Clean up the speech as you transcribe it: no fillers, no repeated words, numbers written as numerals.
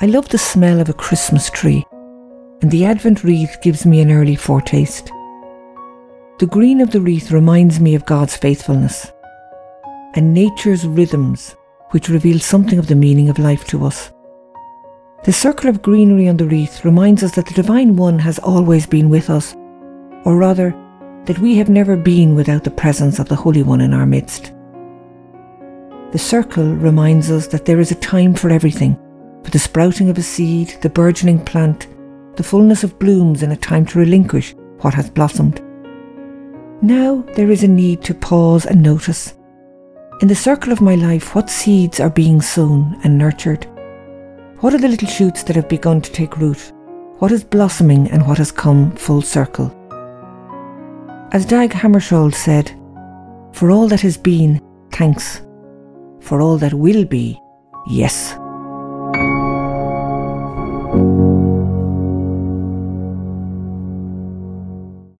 I love the smell of a Christmas tree, and the Advent wreath gives me an early foretaste. The green of the wreath reminds me of God's faithfulness, and nature's rhythms, which reveal something of the meaning of life to us. The circle of greenery on the wreath reminds us that the Divine One has always been with us, or rather, that we have never been without the presence of the Holy One in our midst. The circle reminds us that there is a time for everything, for the sprouting of a seed, the burgeoning plant, the fullness of blooms, and a time to relinquish what has blossomed. Now there is a need to pause and notice. In the circle of my life, what seeds are being sown and nurtured? What are the little shoots that have begun to take root? What is blossoming and what has come full circle? As Dag Hammarskjöld said, "For all that has been, thanks. For all that will be, yes."